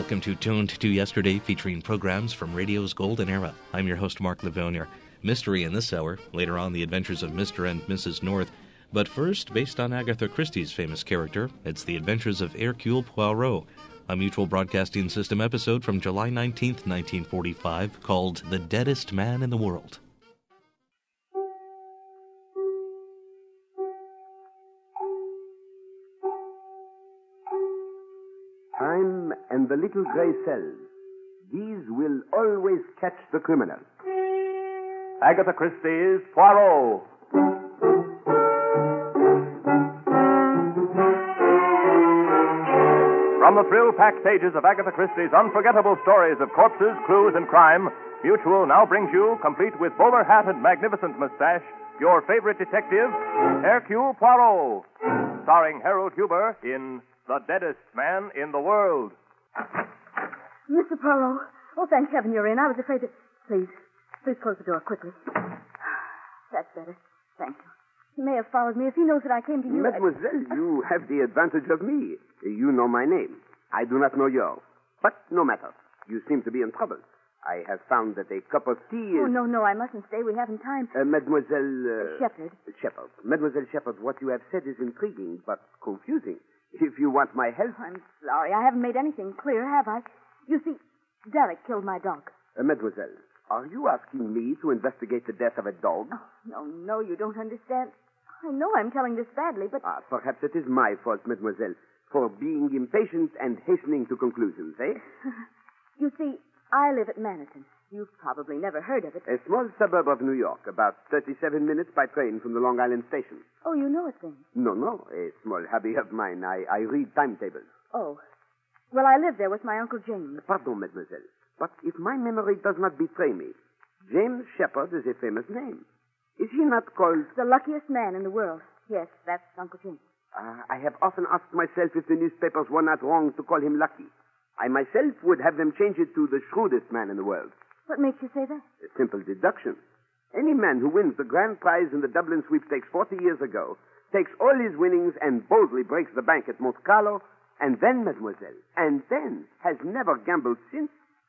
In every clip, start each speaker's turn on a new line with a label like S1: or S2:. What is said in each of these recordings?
S1: Welcome to Tuned to Yesterday, featuring programs from radio's golden era. I'm your host, Mark Lavonier. Mystery in this hour, later on the adventures of Mr. and Mrs. North. But first, based on Agatha Christie's famous character, it's the adventures of Hercule Poirot, a Mutual Broadcasting System episode from July 19th, 1945, called The Deadest Man in the World.
S2: Time and the little gray cells. These will always catch the criminal. Agatha Christie's Poirot. From the thrill-packed pages of Agatha Christie's unforgettable stories of corpses, clues, and crime, Mutual now brings you, complete with bowler hat and magnificent mustache, your favorite detective, Hercule Poirot, starring Harold Huber in The Deadest Man in the World.
S3: Mr. Poirot. Oh, thank heaven you're in. I was afraid that... Please close the door quickly. That's better. Thank you. He may have followed me. If he knows that I came to you...
S2: Mademoiselle, you have the advantage of me. You know my name. I do not know yours. But no matter. You seem to be in trouble. I have found that a cup of tea is...
S3: Oh, no, I mustn't stay. We haven't time.
S2: Mademoiselle...
S3: Shepard.
S2: Shepard. Mademoiselle Shepard, what you have said is intriguing, but confusing. If you want my help...
S3: I'm sorry. I haven't made anything clear, have I? You see, Derek killed my dog.
S2: Mademoiselle, are you asking me to investigate the death of a dog?
S3: Oh, no, you don't understand. I know I'm telling this badly, but...
S2: Perhaps it is my fault, Mademoiselle, for being impatient and hastening to conclusions, eh?
S3: You see, I live at Manhattan. You've probably never heard of it.
S2: A small suburb of New York, about 37 minutes by train from the Long Island station.
S3: Oh, you know it then?
S2: No, a small hobby of mine. I read timetables.
S3: Oh. Well, I live there with my Uncle James.
S2: Pardon, Mademoiselle, but if my memory does not betray me, James Shepard is a famous name. Is he not called...
S3: The luckiest man in the world. Yes, that's Uncle James.
S2: I have often asked myself if the newspapers were not wrong to call him lucky. I myself would have them change it to the shrewdest man in the world.
S3: What makes you say that?
S2: A simple deduction. Any man who wins the grand prize in the Dublin sweepstakes 40 years ago takes all his winnings and boldly breaks the bank at Monte Carlo, and then, Mademoiselle, and then has never gambled since.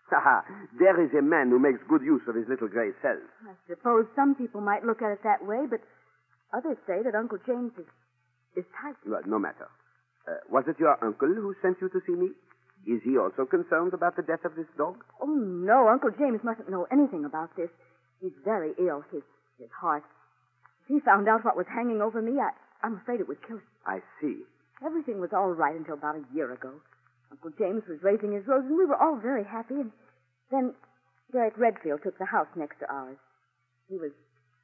S2: There is a man who makes good use of his little gray cells.
S3: I suppose some people might look at it that way, but others say that Uncle James is tight.
S2: Well, no matter. Was it your uncle who sent you to see me? Is he also concerned about the death of this dog?
S3: Oh, no. Uncle James mustn't know anything about this. He's very ill. His heart. If he found out what was hanging over me, I'm afraid it would kill him.
S2: I see.
S3: Everything was all right until about a year ago. Uncle James was raising his rose, and we were all very happy. And then Derek Redfield took the house next to ours. He was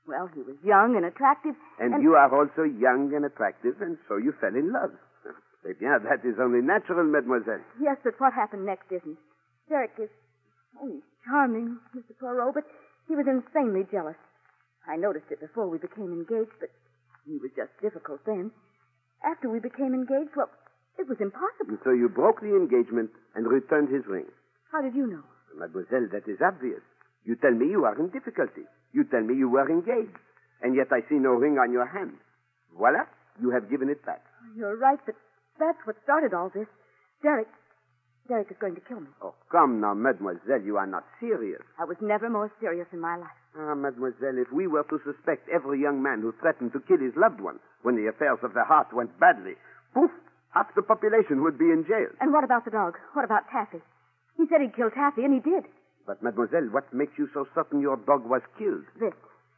S3: young and attractive.
S2: And you are also young and attractive, and so you fell in love. Eh bien, that is only natural, Mademoiselle.
S3: Yes, but what happened next isn't. Derek is... Oh, he's charming, Mr. Poirot, but he was insanely jealous. I noticed it before we became engaged, but he was just difficult then. After we became engaged, well, it was impossible.
S2: And so you broke the engagement and returned his ring.
S3: How did you know?
S2: Mademoiselle, that is obvious. You tell me you are in difficulty. You tell me you were engaged. And yet I see no ring on your hand. Voila, you have given it back.
S3: You're right, but that's what started all this. Derek is going to kill me.
S2: Oh, come now, Mademoiselle, you are not serious.
S3: I was never more serious in my life.
S2: Mademoiselle, if we were to suspect every young man who threatened to kill his loved one when the affairs of the heart went badly, poof, half the population would be in jail.
S3: And what about the dog? What about Taffy? He said he'd kill Taffy, and he did.
S2: But, Mademoiselle, what makes you so certain your dog was killed?
S3: This.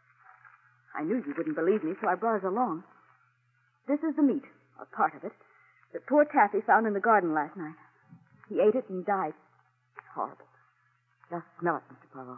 S3: I knew you wouldn't believe me, so I brought it along. This is the meat, or part of it, that poor Taffy found in the garden last night. He ate it and died. It's horrible. Just smell it, Mr. Poirot.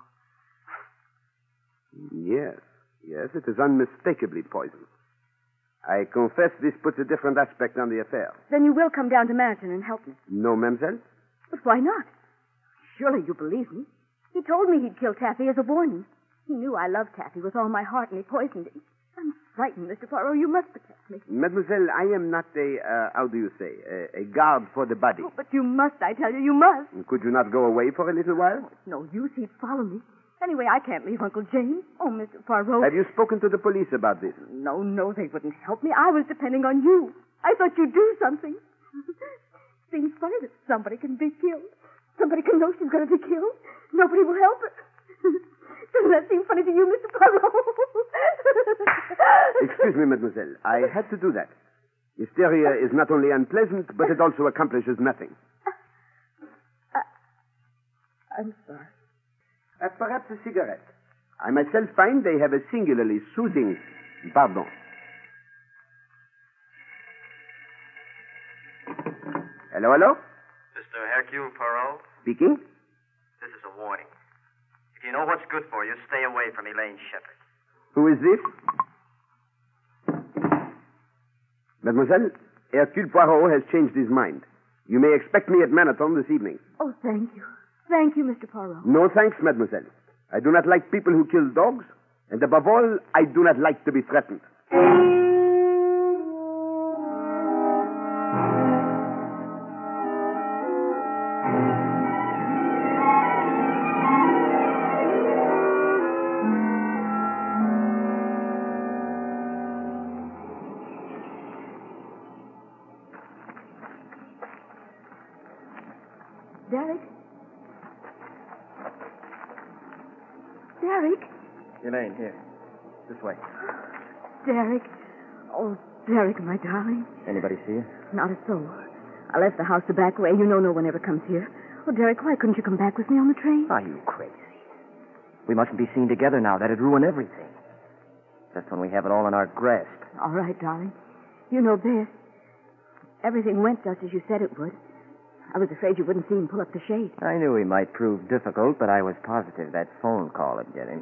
S2: Yes, it is unmistakably poison. I confess this puts a different aspect on the affair.
S3: Then you will come down to Manhattan and help me.
S2: No, mademoiselle?
S3: But why not? Surely you believe me. He told me he'd kill Taffy as a warning. He knew I loved Taffy with all my heart, and he poisoned him. I'm frightened, Mr. Poirot. You must protect me.
S2: Mademoiselle, I am not a guard for the body.
S3: Oh, but you must, I tell you, you must.
S2: Could you not go away for a little while?
S3: Oh, it's no use. He'd follow me. Anyway, I can't leave Uncle James. Oh, Mr. Poirot.
S2: Have you spoken to the police about this?
S3: No, they wouldn't help me. I was depending on you. I thought you'd do something. Seems funny that somebody can be killed. Somebody can know she's going to be killed. Nobody will help her. Doesn't that seem funny to you, Mr. Poirot?
S4: Excuse me, mademoiselle. I had to do that. Hysteria is not only unpleasant, but it also accomplishes nothing.
S3: I'm sorry.
S4: Perhaps a cigarette. I myself find they have a singularly soothing... Pardon. Hello, hello?
S5: Mr. Hercule Poirot,
S4: Speaking?
S5: this is a warning. If you know what's good for you, stay away from Elaine Shepard.
S4: Who is this? Mademoiselle, Hercule Poirot has changed his mind. You may expect me at Manaton this evening.
S3: Oh, thank you. Thank you, Mr. Poirot.
S4: No thanks, mademoiselle. I do not like people who kill dogs, and above all, I do not like to be threatened.
S3: Derek? Derek?
S5: Elaine, here. This way.
S3: Derek. Oh, Derek, my darling.
S5: Anybody see you?
S3: Not a soul. I left the house the back way. You know no one ever comes here. Oh, Derek, why couldn't you come back with me on the train?
S5: Are you crazy? We mustn't be seen together now. That'd ruin everything. Just when we have it all in our grasp.
S3: All right, darling. You know best. Everything went just as you said it would. I was afraid you wouldn't see him pull up the shade.
S5: I knew he might prove difficult, but I was positive that phone call would get him.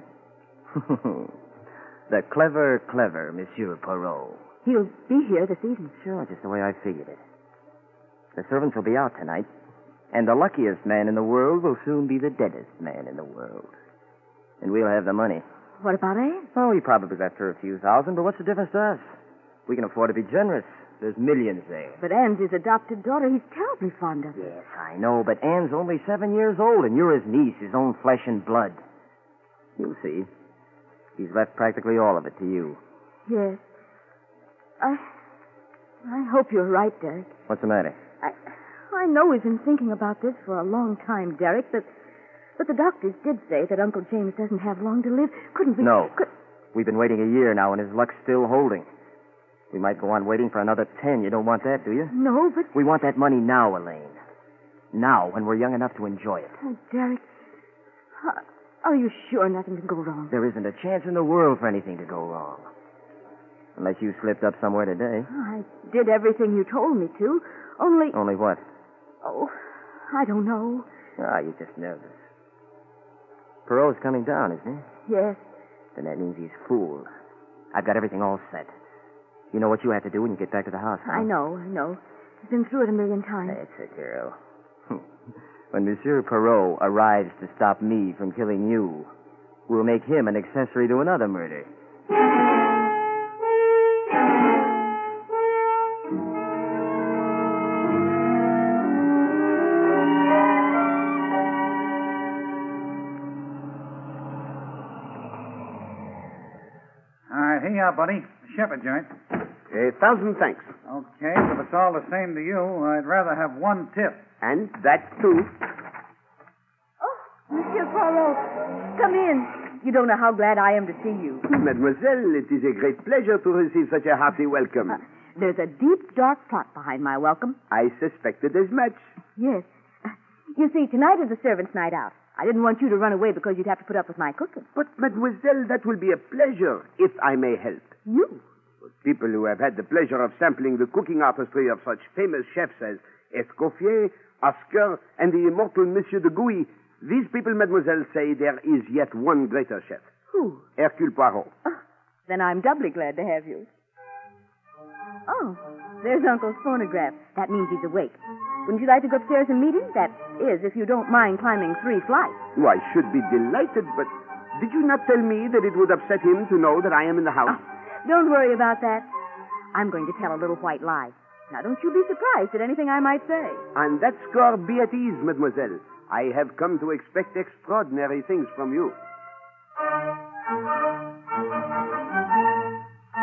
S5: The clever Monsieur Poirot.
S3: He'll be here this evening.
S5: Sure, just the way I figured it. The servants will be out tonight, and the luckiest man in the world will soon be the deadest man in the world. And we'll have the money.
S3: What about Anne?
S5: Oh, he probably left her a few thousand, but what's the difference to us? We can afford to be generous. There's millions there.
S3: But Anne's his adopted daughter. He's terribly fond of her.
S5: Yes, I know, but Anne's only 7 years old, and you're his niece, his own flesh and blood. You'll see. He's left practically all of it to you.
S3: Yes. I hope you're right, Derek.
S5: What's the matter?
S3: I know we've been thinking about this for a long time, Derek, but the doctors did say that Uncle James doesn't have long to live. Couldn't we...
S5: No. We've been waiting a year now, and his luck's still holding. We might go on waiting for another 10. You don't want that, do you?
S3: No, but...
S5: We want that money now, Elaine. Now, when we're young enough to enjoy it.
S3: Oh, Derek, are you sure nothing can go wrong?
S5: There isn't a chance in the world for anything to go wrong. Unless you slipped up somewhere today.
S3: I did everything you told me to, only...
S5: Only what?
S3: Oh, I don't know.
S5: Ah, you're just nervous. Perot's coming down, isn't he?
S3: Yes.
S5: Then that means he's fooled. I've got everything all set. You know what you have to do when you get back to the house, huh?
S3: I know. I've been through it a million times.
S5: That's a girl. When Monsieur Perot arrives to stop me from killing you, we'll make him an accessory to another murder.
S6: All right, here you are, buddy. The Shepherd joint.
S4: 1,000 thanks.
S6: Okay, if it's all the same to you, I'd rather have one tip.
S4: And that, too.
S3: Oh, Monsieur Poirot, come in. You don't know how glad I am to see you.
S4: Mademoiselle, it is a great pleasure to receive such a hearty welcome.
S3: There's a deep, dark plot behind my welcome.
S4: I suspected as much.
S3: Yes. You see, tonight is the servants' night out. I didn't want you to run away because you'd have to put up with my cooking.
S4: But, mademoiselle, that will be a pleasure, if I may help.
S3: You?
S4: People who have had the pleasure of sampling the cooking artistry of such famous chefs as Escoffier, Oscar, and the immortal Monsieur de Gouy, these people, mademoiselle, say there is yet one greater chef.
S3: Who?
S4: Hercule Poirot.
S3: Oh, then I'm doubly glad to have you. Oh, there's Uncle's phonograph. That means he's awake. Wouldn't you like to go upstairs and meet him? That is, if you don't mind climbing 3 flights.
S4: Oh, I should be delighted, but did you not tell me that it would upset him to know that I am in the house?
S3: Don't worry about that. I'm going to tell a little white lie. Now, don't you be surprised at anything I might say.
S4: On that score, be at ease, mademoiselle. I have come to expect extraordinary things from you.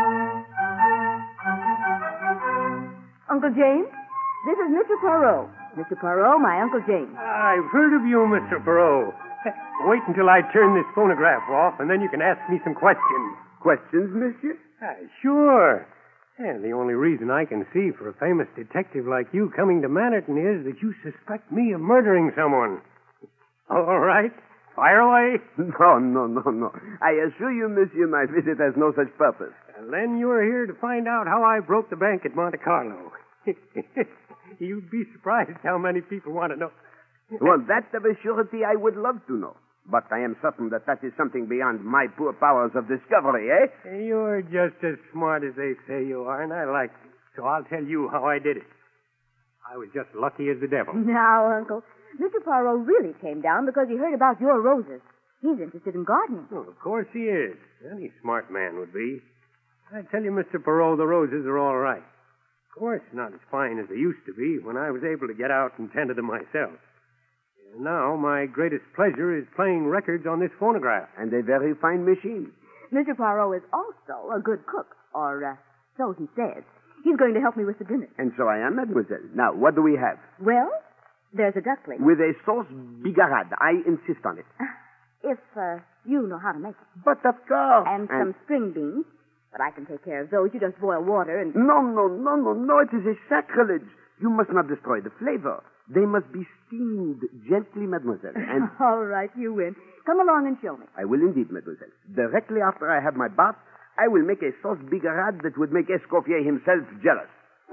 S3: Uncle James, this is Mr. Poirot. Mr. Poirot, my Uncle James.
S7: I've heard of you, Mr. Perot. Wait until I turn this phonograph off, and then you can ask me some questions.
S4: Questions, monsieur?
S7: Sure. And the only reason I can see for a famous detective like you coming to Manhattan is that you suspect me of murdering someone. All right. Fire away.
S4: No. I assure you, monsieur, my visit has no such purpose.
S7: And then you're here to find out how I broke the bank at Monte Carlo. You'd be surprised how many people want to know.
S4: Well, that of a surety I would love to know. But I am certain that is something beyond my poor powers of discovery, eh?
S7: You're just as smart as they say you are, and I like you. So I'll tell you how I did it. I was just lucky as the devil.
S3: Now, Uncle, Mr. Poirot really came down because he heard about your roses. He's interested in gardening.
S7: Oh, of course he is. Any smart man would be. I tell you, Mr. Perot, the roses are all right. Of course, not as fine as they used to be when I was able to get out and tend to them myself. And now, my greatest pleasure is playing records on this phonograph.
S4: And a very fine machine.
S3: Mr. Poirot is also a good cook, or so he says. He's going to help me with the dinner.
S4: And so I am, mademoiselle. Now, what do we have?
S3: Well, there's a duckling.
S4: With a sauce bigarade. I insist on it.
S3: If you know how to make it.
S4: But of course.
S3: And some string beans. But I can take care of those. You just boil water and...
S4: No. It is a sacrilege. You must not destroy the flavor. They must be steamed gently, mademoiselle. And
S3: all right, you win. Come along and show me.
S4: I will indeed, mademoiselle. Directly after I have my bath, I will make a sauce bigarade that would make Escoffier himself jealous.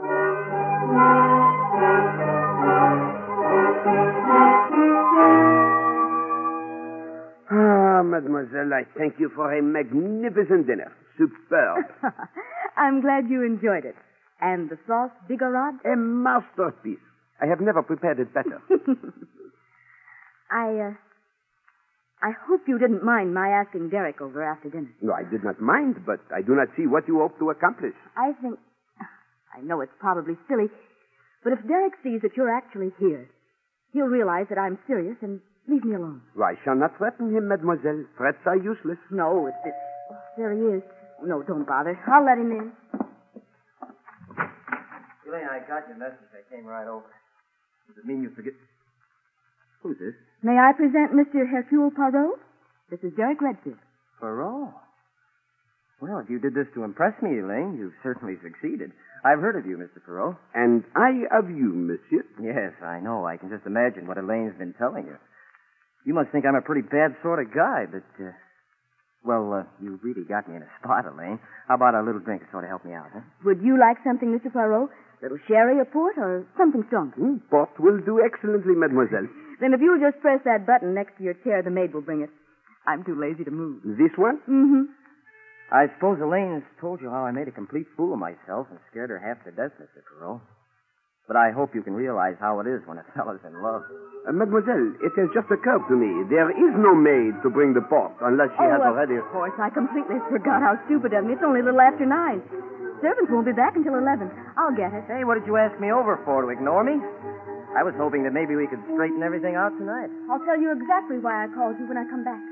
S4: Ah, mademoiselle, I thank you for a magnificent dinner. Superb.
S3: I'm glad you enjoyed it. And the sauce bigarade?
S4: A masterpiece. I have never prepared it better.
S3: I hope you didn't mind my asking Derek over after dinner.
S4: No, I did not mind, but I do not see what you hope to accomplish.
S3: I know it's probably silly, but if Derek sees that you're actually here, he'll realize that I'm serious and leave me alone.
S4: I shall not threaten him, mademoiselle. Threats are useless.
S3: No, it's... there he is. No, don't bother. I'll let him in.
S5: Elaine, I got your message. I came right over. Does it mean you forget... Who's this?
S3: May I present Mr. Hercule Poirot? This is Derek Redfield.
S5: Poirot? Well, if you did this to impress me, Elaine, you've certainly succeeded. I've heard of you, Mr. Poirot.
S4: And I of you, monsieur.
S5: Yes, I know. I can just imagine what Elaine's been telling you. You must think I'm a pretty bad sort of guy, but, you really got me in a spot, Elaine. How about a little drink to sort of help me out, huh?
S3: Would you like something, Mr. Poirot? A little sherry or port or something stronger?
S4: Port will do excellently, mademoiselle.
S3: Then if you'll just press that button next to your chair, the maid will bring it. I'm too lazy to move.
S4: This one?
S3: Mm-hmm.
S5: I suppose Elaine's told you how I made a complete fool of myself and scared her half to death, Mr. Poirot. But I hope you can realize how it is when a fellow's in love.
S4: Mademoiselle, it has just occurred to me. There is no maid to bring the port unless she has already...
S3: Of course, I completely forgot how stupid of me. It's only a little after 9. Servants won't be back until 11. I'll get it.
S5: Hey, what did you ask me over for? To ignore me? I was hoping that maybe we could straighten everything out tonight.
S3: I'll tell you exactly why I called you when I come back.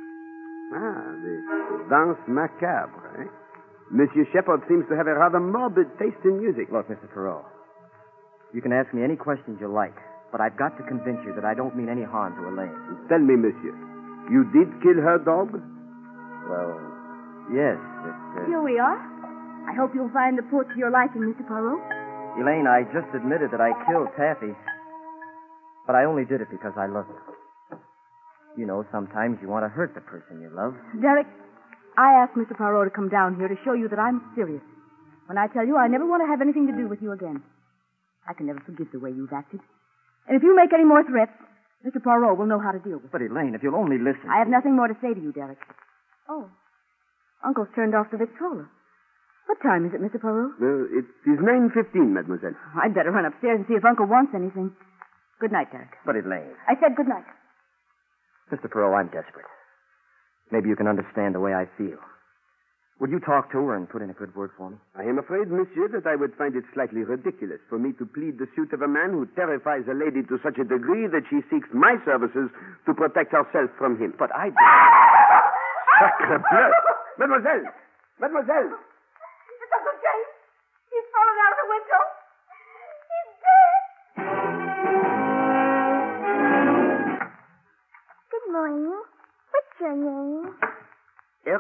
S4: The danse macabre, eh? Monsieur Shepard seems to have a rather morbid taste in music.
S5: Look, Mr. Poirot, you can ask me any questions you like, but I've got to convince you that I don't mean any harm to Elaine.
S4: Tell me, monsieur, you did kill her dog?
S5: Well, yes.
S3: Here we are. I hope you'll find the port to your liking, Mr. Poirot.
S5: Elaine, I just admitted that I killed Taffy, but I only did it because I love her. You know, sometimes you want to hurt the person you love.
S3: Derek, I asked Mr. Poirot to come down here to show you that I'm serious. When I tell you I never want to have anything to do with you again. I can never forgive the way you've acted. And if you make any more threats, Mr. Poirot will know how to deal with it.
S5: But, Elaine, if you'll only listen...
S3: I have nothing more to say to you, Derek. Oh, Uncle's turned off the Victrola. What time is it, Mr. Poirot?
S4: It is 9:15, mademoiselle.
S3: I'd better run upstairs and see if Uncle wants anything. Good night, Derek.
S5: But, Elaine...
S3: I said good night.
S5: Mr. Poirot, I'm desperate. Maybe you can understand the way I feel. Would you talk to her and put in a good word for me?
S4: I am afraid, monsieur, that I would find it slightly ridiculous for me to plead the suit of a man who terrifies a lady to such a degree that she seeks my services to protect herself from him.
S5: But I...
S4: Sacre bleu! Mademoiselle! Mademoiselle!
S3: It's Uncle James. He's fallen out of the window. He's dead.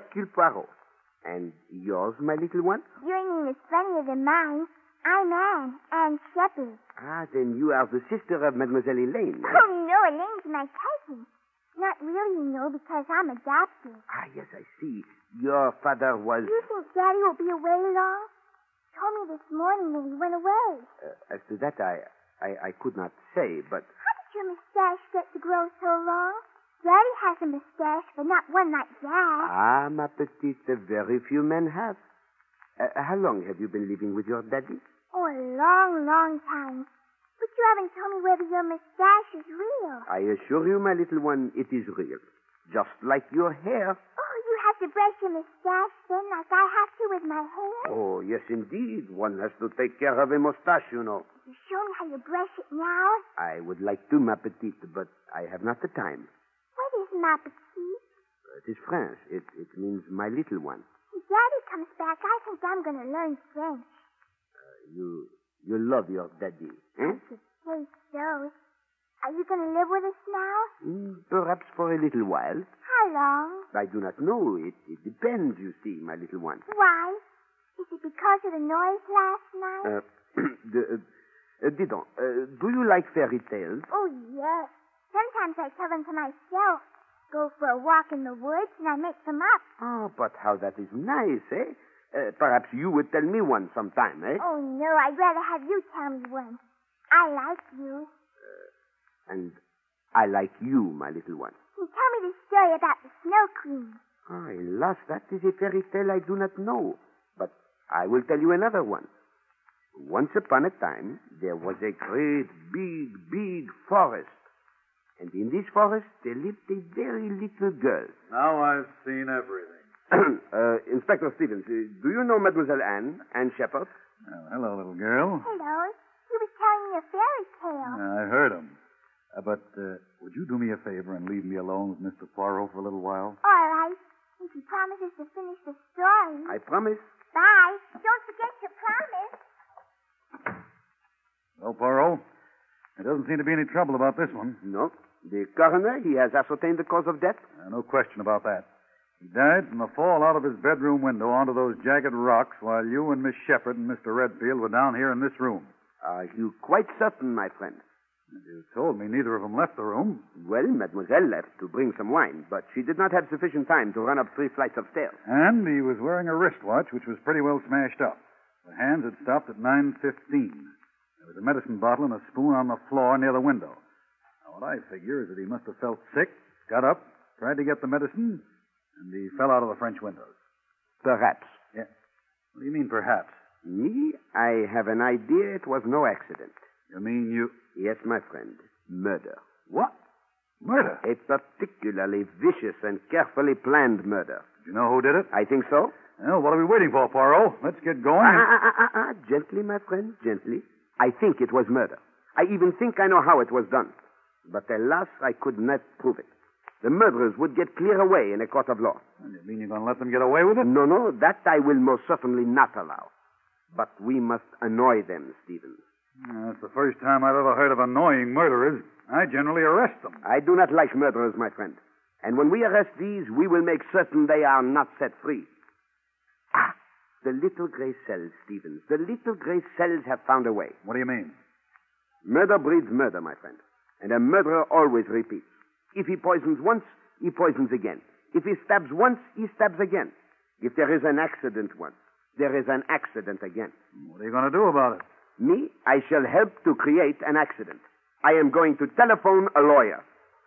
S4: Hercule Poirot. And yours, my little one?
S8: Your name is funnier than mine. I'm Anne Shepard.
S4: Ah, then you are the sister of Mademoiselle Elaine.
S8: Oh, no, Elaine's my cousin. Not really, because I'm adopted.
S4: Ah, yes, I see. Your father was...
S8: Do you think Daddy will be away long? He told me this morning that he went away.
S4: As to that, I could not say, but...
S8: How did your mustache get to grow so long? Daddy has a mustache, but not one like that.
S4: Ah, ma petite, very few men have. How long have you been living with your daddy?
S8: Oh, a long, long time. But you haven't told me whether your mustache is real.
S4: I assure you, my little one, it is real. Just like your hair.
S8: Oh, you have to brush your mustache then like I have to with my hair?
S4: Oh, yes, indeed. One has to take care of a mustache, you know.
S8: You show me how you brush it now?
S4: I would like to, ma petite, but I have not the time.
S8: What is ma petite?
S4: It is French. It means my little one.
S8: When Daddy comes back, I think I'm going to learn French.
S4: You love your daddy, eh?
S8: I should say so. Are you going to live with us now?
S4: Perhaps for a little while.
S8: How long?
S4: I do not know. It depends, you see, my little one.
S8: Why? Is it because of the noise last night?
S4: Dis donc, do you like fairy tales?
S8: Oh, yes. Sometimes I tell them to myself. Go for a walk in the woods and I make them up.
S4: Oh, but how that is nice, eh? Perhaps you would tell me one sometime, eh?
S8: Oh, no, I'd rather have you tell me one. I like you.
S4: And I like you, my little one.
S8: Can you tell me the story about the Snow Queen?
S4: Oh, alas, that is a fairy tale I do not know. But I will tell you another one. Once upon a time, there was a great, big forest. And in this forest, there lived a very little girl.
S6: Now I've seen everything.
S4: Inspector Stevens, do you know Mademoiselle Anne Shepard?
S6: Well, hello, little girl.
S8: Hello. He was telling me a fairy tale.
S6: I heard him. But would you do me a favor and leave me alone with Mr. Poirot for a little while?
S8: All right. If he promises to finish the story.
S4: I promise.
S8: Bye. Don't forget your promise.
S6: Well, Poirot, there doesn't seem to be any trouble about this one.
S4: No. The coroner, he has ascertained the cause of death?
S6: No question about that. He died from a fall out of his bedroom window onto those jagged rocks while you and Miss Shepard and Mr. Redfield were down here in this room.
S4: Are you quite certain, my friend?
S6: You told me neither of them left the room.
S4: Well, Mademoiselle left to bring some wine, but she did not have sufficient time to run up 3 flights of stairs.
S6: And he was wearing a wristwatch which was pretty well smashed up. The hands had stopped at 9:15. There was a medicine bottle and a spoon on the floor near the window. Now, what I figure is that he must have felt sick, got up, tried to get the medicine, and he fell out of the French windows.
S4: Perhaps.
S6: Yeah. What do you mean, perhaps?
S4: Me? I have an idea it was no accident.
S6: You mean you...
S4: Yes, my friend. Murder.
S6: What? Murder?
S4: A particularly vicious and carefully planned murder.
S6: Do you know who did it?
S4: I think so.
S6: Well, what are we waiting for, Poirot? Let's get going.
S4: Gently, my friend, gently. I think it was murder. I even think I know how it was done. But alas, I could not prove it. The murderers would get clear away in a court of law.
S6: You mean you're going to let them get away with it?
S4: No, that I will most certainly not allow. But we must annoy them, Stevens.
S6: That's the first time I've ever heard of annoying murderers. I generally arrest them.
S4: I do not like murderers, my friend. And when we arrest these, we will make certain they are not set free. Ah, the little gray cells, Stevens. The little gray cells have found a way.
S6: What do you mean?
S4: Murder breeds murder, my friend. And a murderer always repeats. If he poisons once, he poisons again. If he stabs once, he stabs again. If there is an accident once, there is an accident again.
S6: What are you going to do about it?
S4: Me, I shall help to create an accident. I am going to telephone a lawyer.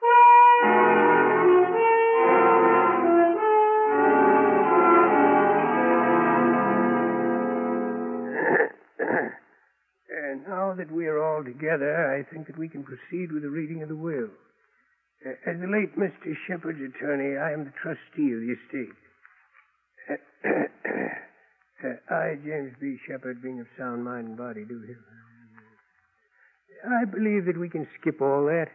S7: And now that we are all together, I think that we can proceed with the reading of the will. As the late Mr. Shepard's attorney, I am the trustee of the estate. I, James B. Shepard, being of sound mind and body, do hereby. I believe that we can skip all that.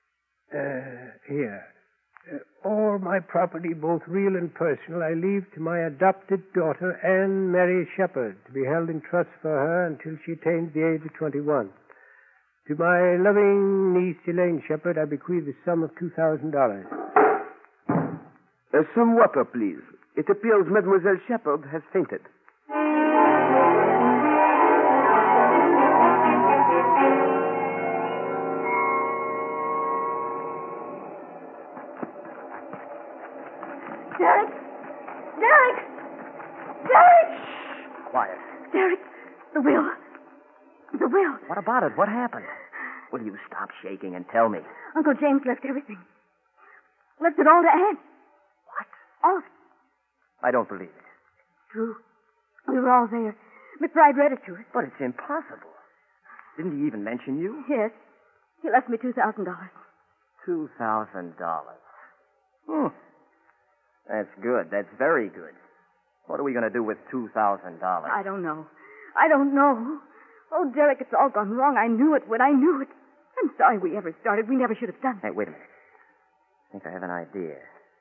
S7: Here. All my property, both real and personal, I leave to my adopted daughter, Anne Mary Shepard, to be held in trust for her until she attains the age of 21. To my loving niece, Elaine Shepard, I bequeath the sum of $2,000.
S4: Some water, please. It appears Mademoiselle Shepherd has fainted.
S3: Derek! Derek! Derek!
S5: Quiet.
S3: Derek, the will. The will.
S5: What about it? What happened? Will you stop shaking and tell me?
S3: Uncle James left everything. Left it all to Anne.
S5: What?
S3: All of it.
S5: I don't believe it.
S3: True. We were all there. McBride read it to us.
S5: But it's impossible. Didn't he even mention you?
S3: Yes. He left me $2,000.
S5: $2,000. That's good. That's very good. What are we going to do with $2,000?
S3: I don't know. I don't know. Oh, Derek, it's all gone wrong. I knew it when I knew it. I'm sorry we ever started. We never should have done it.
S5: Hey, wait a minute. I think I have an idea.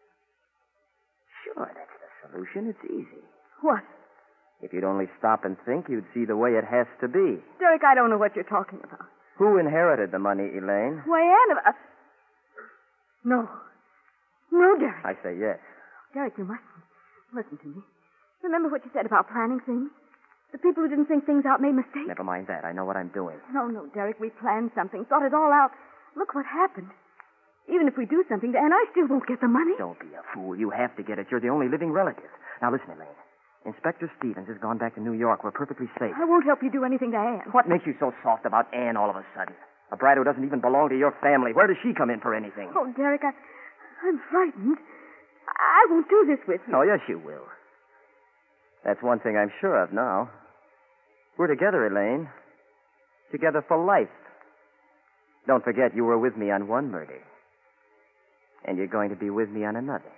S5: Sure, that's the solution. It's easy.
S3: What?
S5: If you'd only stop and think, you'd see the way it has to be.
S3: Derek, I don't know what you're talking about.
S5: Who inherited the money, Elaine?
S3: Why, Anne... No. No, Derek.
S5: I say yes.
S3: Derek, you mustn't. Listen to me. Remember what you said about planning things? The people who didn't think things out made mistakes.
S5: Never mind that. I know what I'm doing.
S3: No, Derek, we planned something, thought it all out. Look what happened. Even if we do something to Anne, I still won't get the money.
S5: Don't be a fool. You have to get it. You're the only living relative. Now, listen, Elaine. Inspector Stevens has gone back to New York. We're perfectly safe.
S3: I won't help you do anything to Anne.
S5: What makes you so soft about Anne all of a sudden? A bride who doesn't even belong to your family. Where does she come in for anything?
S3: Oh, Derek, I'm frightened. I won't do this with you.
S5: Oh, yes, you will. That's one thing I'm sure of now. We're together, Elaine. Together for life. Don't forget, you were with me on one murder. And you're going to be with me on another.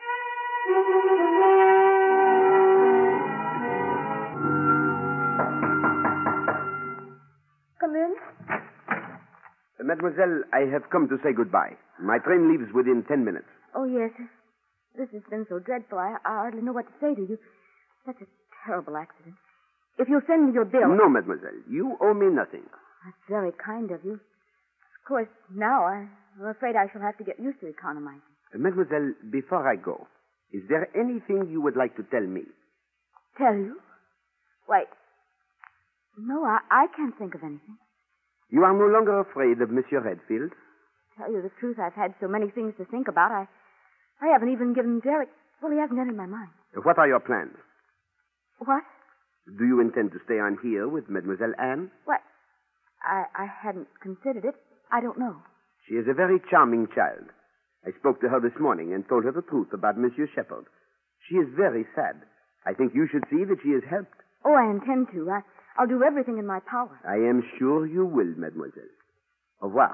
S8: Come in.
S4: Mademoiselle, I have come to say goodbye. My train leaves within 10 minutes.
S3: Oh, yes. This has been so dreadful. I hardly know what to say to you. Such a terrible accident. If you'll send me your bill...
S4: No, mademoiselle. You owe me nothing.
S3: That's very kind of you. Of course, now I'm afraid I shall have to get used to economizing.
S4: Mademoiselle, before I go, is there anything you would like to tell me?
S3: Tell you? Why, no, I can't think of anything.
S4: You are no longer afraid of Monsieur Redfield?
S3: Tell you the truth, I've had so many things to think about. I haven't even given Derek... Well, he hasn't entered my mind.
S4: What are your plans?
S3: What?
S4: Do you intend to stay on here with Mademoiselle Anne?
S3: What? I hadn't considered it. I don't know.
S4: She is a very charming child. I spoke to her this morning and told her the truth about Monsieur Shepherd. She is very sad. I think you should see that she is helped.
S3: Oh, I intend to. I'll do everything in my power.
S4: I am sure you will, mademoiselle. Au revoir.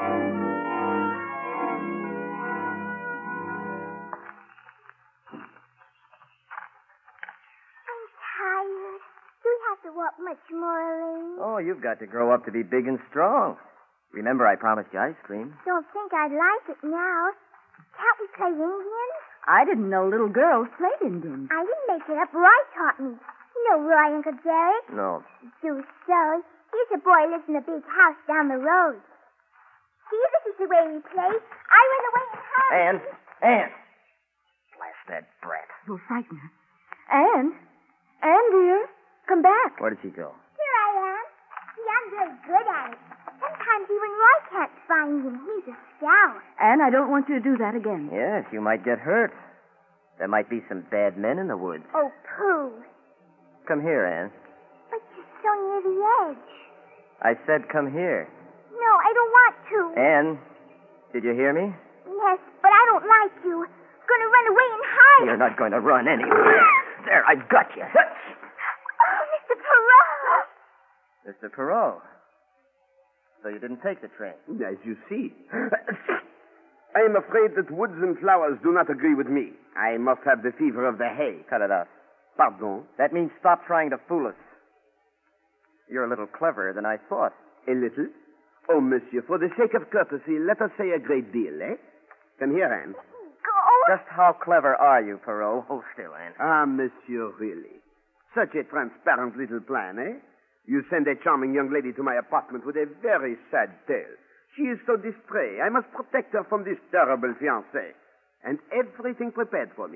S8: I'm tired. Do we have to walk much more, Elaine?
S5: Oh, you've got to grow up to be big and strong. Remember, I promised you ice cream.
S8: Don't think I'd like it now. Can't we play Indian?
S3: I didn't know little girls played Indian.
S8: I didn't make it up. Roy taught me. You know Roy, Uncle Jerry?
S5: No.
S8: Do so. He's a boy who lives in a big house down the road. See, this is the way we play. I run away and hide.
S5: Anne! Blast that brat.
S3: You'll frighten her. Anne, dear, come back.
S5: Where did she go?
S8: Here I am. See, I'm very good at it. Sometimes even Roy can't find him. He's a scout.
S3: Anne, I don't want you to do that again.
S5: Yes, you might get hurt. There might be some bad men in the woods.
S8: Oh, pooh.
S5: Come here, Anne.
S8: But you're so near the edge.
S5: I said come here.
S8: No, I don't want to.
S5: Anne, did you hear me?
S8: Yes, but I don't like you. I'm going to run away and hide.
S5: You're not going to run anywhere. There, I've got you.
S8: Oh, Mr. Perot.
S5: Mr. Perot. So you didn't take the train?
S4: As you see. I am afraid that woods and flowers do not agree with me. I must have the fever of the hay.
S5: Cut it out.
S4: Pardon?
S5: That means stop trying to fool us. You're a little cleverer than I thought.
S4: A little? Oh, monsieur, for the sake of courtesy, let us say a great deal, eh? Come here, Anne.
S8: Go.
S5: Just how clever are you, Perot? Hold still, Anne.
S4: Ah, monsieur, really. Such a transparent little plan, eh? You send a charming young lady to my apartment with a very sad tale. She is so distressed. I must protect her from this terrible fiancé. And everything prepared for me.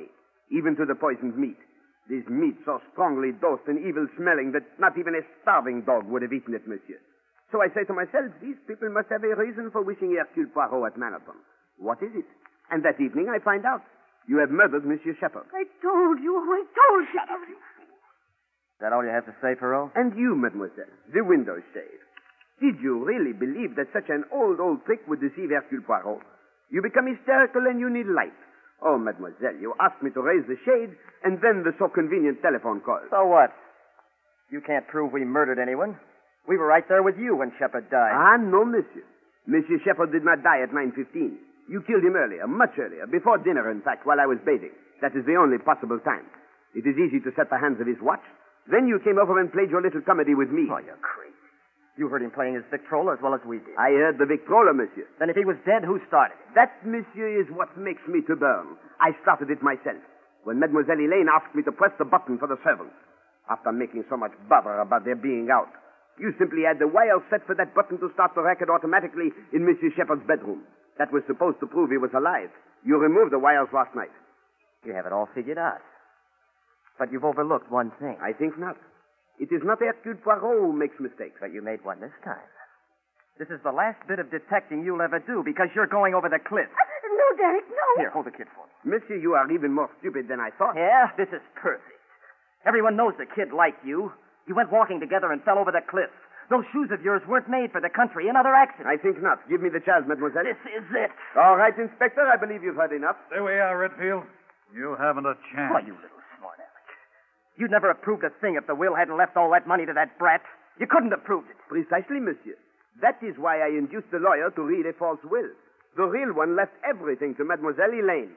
S4: even to the poisoned meat. This meat so strongly dosed and evil-smelling that not even a starving dog would have eaten it, monsieur. So I say to myself, these people must have a reason for wishing Hercule Poirot at Manaton. What is it? And that evening I find out. You have murdered Monsieur Shepard.
S3: I told you. Shut up.
S5: Is that all you have to say, Perrault?
S4: And you, mademoiselle, the window shade. Did you really believe that such an old trick would deceive Hercule Poirot? You become hysterical and you need light. Oh, mademoiselle, you asked me to raise the shade, and then the so convenient telephone call.
S5: So what? You can't prove we murdered anyone. We were right there with you when Shepard died.
S4: Ah, no, monsieur. Monsieur Shepard did not die at 9:15. You killed him earlier, much earlier, before dinner, in fact, while I was bathing. That is the only possible time. It is easy to set the hands of his watch. Then you came over and played your little comedy with me.
S5: Oh, you're crazy. You heard him playing his Victrola as well as we did.
S4: I heard the Victrola, monsieur.
S5: Then if he was dead, who started it?
S4: That, monsieur, is what makes me to burn. I started it myself, when Mademoiselle Elaine asked me to press the button for the servants. After making so much bother about their being out, you simply had the wire set for that button to start the racket automatically in Monsieur Shepard's bedroom. That was supposed to prove he was alive. You removed the wires last night.
S5: You have it all figured out. But you've overlooked one thing.
S4: I think not. It is not Hercule Poirot who makes mistakes.
S5: But you made one this time. This is the last bit of detecting you'll ever do because you're going over the cliff.
S3: No, Derek, no.
S5: Here, hold the kid for me.
S4: Monsieur, you are even more stupid than I thought.
S5: Yeah, this is perfect. Everyone knows the kid liked you. You went walking together and fell over the cliff. Those shoes of yours weren't made for the country. Another accident.
S4: I think not. Give me the child, mademoiselle.
S5: This is it.
S4: All right, Inspector. I believe you've heard enough.
S6: There we are, Redfield. You haven't a chance.
S5: Why, you little smart aleck. You'd never have proved a thing if the will hadn't left all that money to that brat. You couldn't have proved it.
S4: Precisely, monsieur. That is why I induced the lawyer to read a false will. The real one left everything to Mademoiselle Elaine.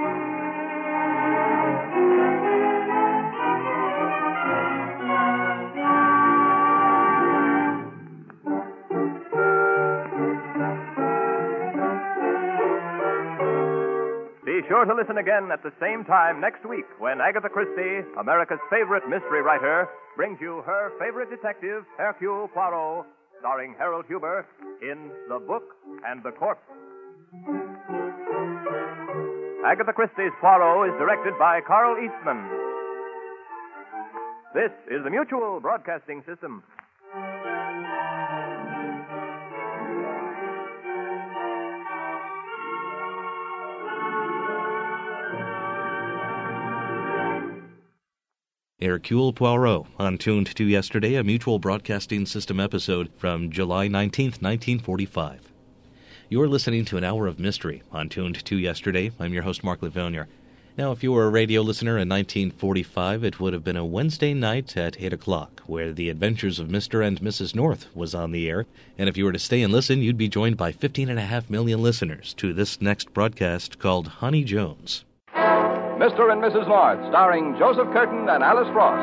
S2: Be sure to listen again at the same time next week when Agatha Christie, America's favorite mystery writer, brings you her favorite detective, Hercule Poirot, starring Harold Huber in The Book and the Corpse. Agatha Christie's Poirot is directed by Carl Eastman. This is the Mutual Broadcasting System.
S1: Hercule Poirot, on Tuned to Yesterday, a Mutual Broadcasting System episode from July 19th, 1945. You're listening to an hour of mystery on Tuned to Yesterday. I'm your host, Mark Livonia. Now, if you were a radio listener in 1945, it would have been a Wednesday night at 8 o'clock, where The Adventures of Mr. and Mrs. North was on the air. And if you were to stay and listen, you'd be joined by 15.5 million listeners to this next broadcast called Honey Jones.
S9: Mr. and Mrs. North, starring Joseph Curtin and Alice Frost.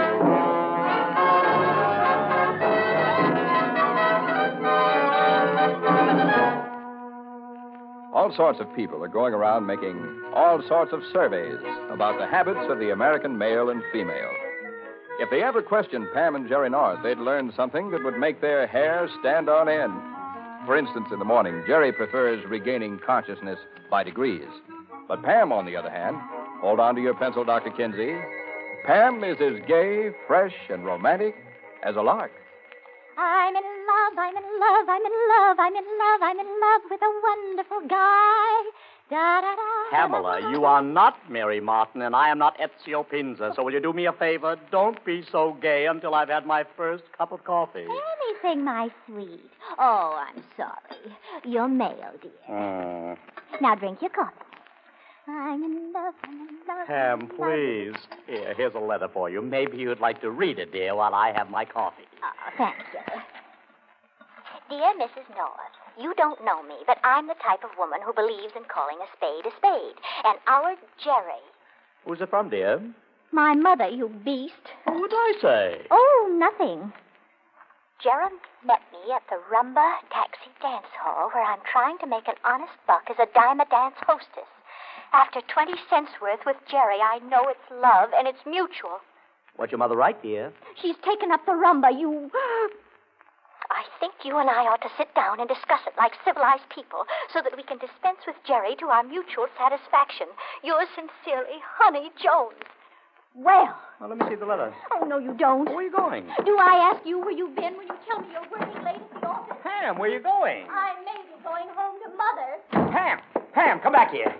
S9: All sorts of people are going around making all sorts of surveys about the habits of the American male and female. If they ever questioned Pam and Jerry North, they'd learn something that would make their hair stand on end. For instance, in the morning, Jerry prefers regaining consciousness by degrees. But Pam, on the other hand, hold on to your pencil, Dr. Kinsey. Pam is as gay, fresh, and romantic as a lark.
S8: I'm in love, I'm in love, I'm in love, I'm in love, I'm in love with a wonderful guy. Da-da-da.
S10: Pamela, you are not Mary Martin, and I am not Ezio Pinza, so will you do me a favor? Don't be so gay until I've had my first cup of coffee.
S8: Anything, my sweet. Oh, I'm sorry. You're male, dear. Now drink your coffee. I'm in love, I'm in love.
S10: Pam,
S8: I'm in love.
S10: please. Here's a letter for you. Maybe you'd like to read it, dear, while I have my coffee.
S8: Oh, thank you. Dear Mrs. North, you don't know me, but I'm the type of woman who believes in calling a spade a spade. And our Jerry...
S10: Who's it from, dear?
S8: My mother, you beast.
S10: What would I say?
S8: Oh, nothing. Jerry met me at the Rumba Taxi Dance Hall, where I'm trying to make an honest buck as a dime a dance hostess. After 20 cents worth with Jerry, I know it's love, and it's mutual.
S10: What's your mother write, dear?
S8: She's taken up the rumba, you... I think you and I ought to sit down and discuss it like civilized people so that we can dispense with Jerry to our mutual satisfaction. Yours sincerely, Honey Jones.
S3: Well.
S10: Well, let me see the letter.
S3: Oh, no, you don't.
S10: Where are you going?
S8: Do I ask you where you've been when you tell me you're working late at the office?
S10: Pam, where are you going?
S8: I may be going home to Mother.
S10: Pam, come back here.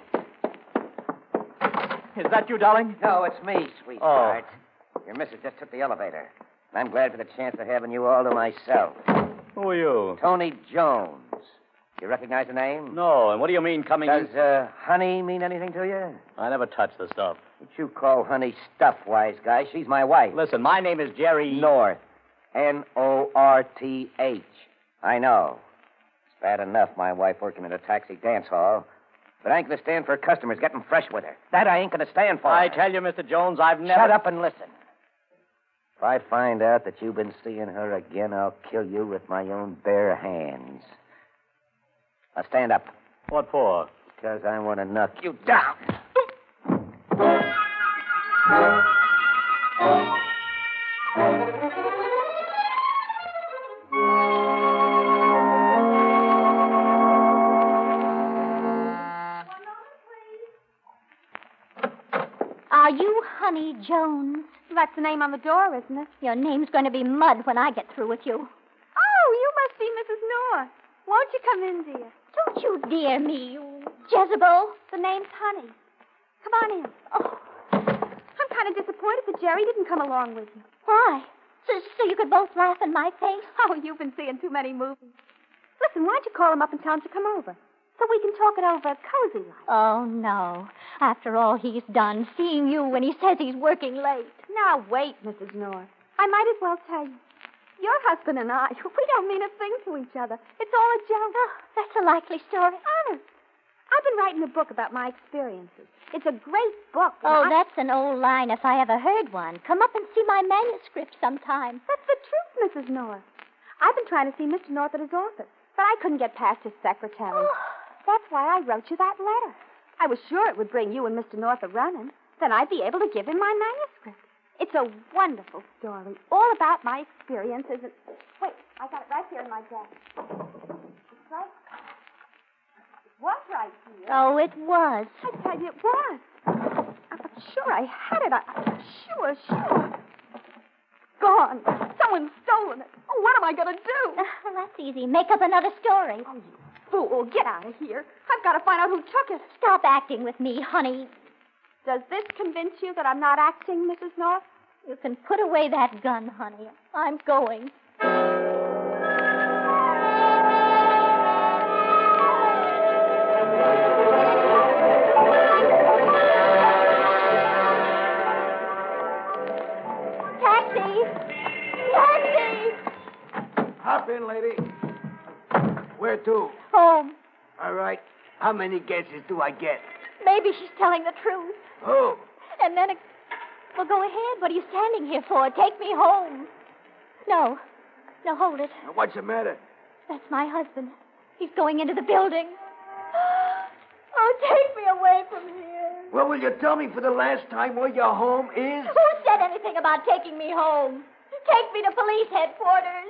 S10: Is that you, darling?
S5: No, it's me, sweetheart. Your missus just took the elevator. And I'm glad for the chance of having you all to myself.
S10: Who are you?
S5: Tony Jones. You recognize the name?
S10: No, and what do you mean coming in?
S5: Does honey mean anything to you?
S10: I never touched the stuff.
S5: What you call honey stuff, wise guy? She's my wife.
S10: Listen, my name is Jerry...
S5: North. North. I know. It's bad enough my wife working in a taxi dance hall. But I ain't going to stand for customers getting fresh with her. That I ain't going to stand for.
S10: I tell you, Mr. Jones, I've never...
S5: Shut up and listen. If I find out that you've been seeing her again, I'll kill you with my own bare hands. Now stand up.
S10: What for?
S5: Because I want to knock you down.
S8: Are you Honey Jones?
S3: That's the name on the door, isn't it?
S8: Your name's going to be Mud when I get through with you.
S3: Oh, you must be Mrs. North. Won't you come in, dear?
S8: Don't you dare me, you Jezebel.
S3: The name's Honey. Come on in.
S8: Oh,
S3: I'm kind of disappointed that Jerry didn't come along with you.
S8: why? So you could both laugh in my face?
S3: Oh, you've been seeing too many movies. Listen, why don't you call him up and tell him to come over? So we can talk it over cozy like.
S8: Oh, no. After all he's done, seeing you when he says he's working late.
S3: Now, wait, Mrs. North. I might as well tell you. Your husband and I, we don't mean a thing to each other. It's all a joke.
S8: Oh, that's a likely story.
S3: Honest. I've been writing a book about my experiences. It's a great book.
S8: Oh, that's an old line if I ever heard one. Come up and see my manuscript sometime.
S3: That's the truth, Mrs. North. I've been trying to see Mr. North at his office, but I couldn't get past his secretary.
S8: Oh.
S3: That's why I wrote you that letter. I was sure it would bring you and Mr. North a running. Then I'd be able to give him my manuscript. It's a wonderful story, all about my experiences. And... Wait, I got it right here in my desk. It's right. It was right here.
S8: Oh, it was.
S3: I tell you, it was. I'm sure I had it. Sure. Gone. Someone's stolen it. Oh, what am I going to do?
S8: Well, that's easy. Make up another story.
S3: Oh, you fool. Get out of here. I've got to find out who took it.
S8: Stop acting with me, honey.
S3: Does this convince you that I'm not acting, Mrs. North?
S8: You can put away that gun, honey. I'm going.
S11: Hop in, lady. Where to?
S8: Home.
S11: All right. How many guesses do I get?
S8: Maybe she's telling the truth.
S11: Oh.
S8: And then, well, go ahead. What are you standing here for? Take me home. No, hold it.
S11: What's the matter?
S8: That's my husband. He's going into the building. Oh, take me away from here.
S11: Well, will you tell me for the last time where your home is?
S8: Who said anything about taking me home? Take me to police headquarters.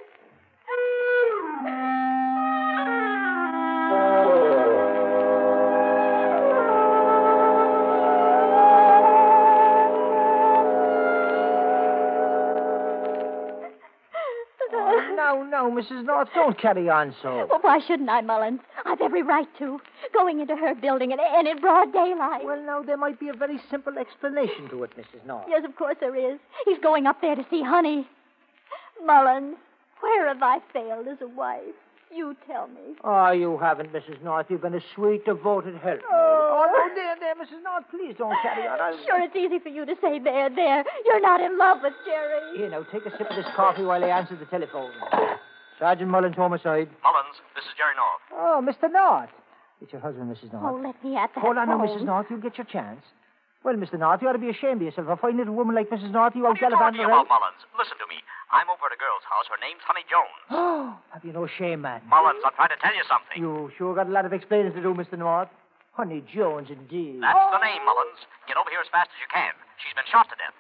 S12: No, Mrs. North, don't carry on so.
S8: Well, why shouldn't I, Mullins? I've every right to. Going into her building and in broad daylight.
S12: Well, no, there might be a very simple explanation to it, Mrs. North.
S8: Yes, of course there is. He's going up there to see Honey. Mullins, where have I failed as a wife? You tell me.
S12: Oh, you haven't, Mrs. North. You've been a sweet, devoted helpmate.
S8: Oh,
S12: no, there, Mrs. North, please don't carry on.
S8: Sure, it's easy for you to say there. You're not in love with Jerry.
S12: Here, now, take a sip of this coffee while I answer the telephone. Sergeant Mullins, homicide.
S13: Mullins, this is Jerry North.
S12: Oh, Mr. North. It's your husband, Mrs. North.
S8: Oh, let me at that
S12: Hold on now,
S8: phone.
S12: Mrs. North. You'll get your chance. Well, Mr. North, you ought to be ashamed of yourself for finding a woman like Mrs. North. You
S13: What are you
S12: out-gallivanting
S13: talking about, Mullins? Listen to me. I'm over at a girl's house. Her name's Honey Jones.
S12: Oh, have you no shame, man?
S13: Mullins, I'm trying to tell you something.
S12: You sure got a lot of explaining to do, Mr. North. Honey Jones, indeed.
S13: That's the name, Mullins. Get over here as fast as you can. She's been shot to death.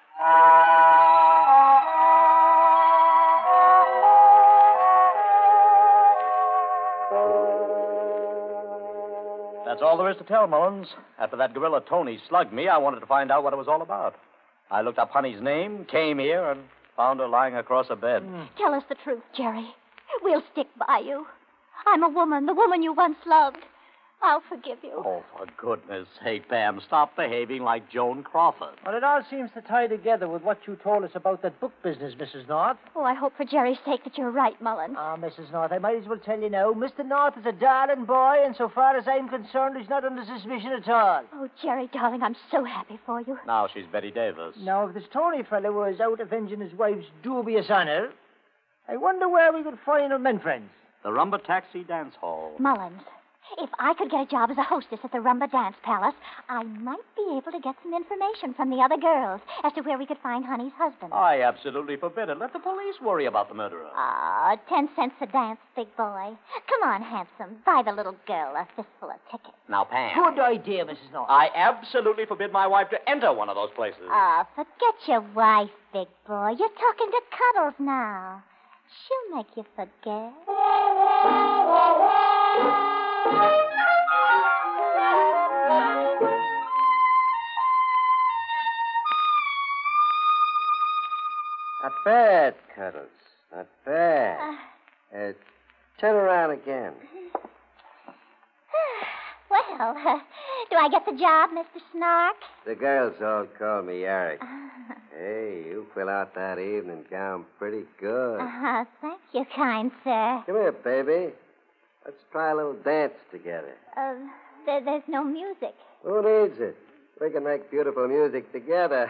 S10: That's all there is to tell, Mullins. After that gorilla Tony slugged me, I wanted to find out what it was all about. I looked up Honey's name, came here, and found her lying across a bed.
S8: Tell us the truth, Jerry. We'll stick by you. I'm a woman, the woman you once loved. I'll forgive you.
S10: Oh, for goodness sake, Pam, stop behaving like Joan Crawford.
S12: Well, it all seems to tie together with what you told us about that book business, Mrs. North.
S8: Oh, I hope for Jerry's sake that you're right, Mullins.
S12: Mrs. North, I might as well tell you now. Mr. North is a darling boy, and so far as I'm concerned, he's not under suspicion at all.
S8: Oh, Jerry, darling, I'm so happy for you.
S10: Now she's Betty Davis.
S12: Now, if this Tony fellow was out avenging his wife's dubious honor, I wonder where we could find her men friends.
S10: The Rumba Taxi Dance Hall.
S8: Mullins, if I could get a job as a hostess at the Rumba Dance Palace, I might be able to get some information from the other girls as to where we could find Honey's husband.
S10: I absolutely forbid it. Let the police worry about the murderer.
S8: 10 cents a dance, big boy. Come on, handsome. Buy the little girl a fistful of tickets.
S10: Now, Pam.
S12: Good idea, Mrs. North.
S10: I absolutely forbid my wife to enter one of those places.
S8: Forget your wife, big boy. You're talking to Cuddles now. She'll make you forget.
S14: Not bad, Cuddles. Not bad. Turn around again.
S8: Well, do I get the job, Mr. Snark?
S14: The girls all call me Eric. Hey, you fill out that evening gown pretty good.
S8: Thank you, kind sir.
S14: Come here, baby. Let's try a little dance together.
S8: There's no music.
S14: Who needs it? We can make beautiful music together.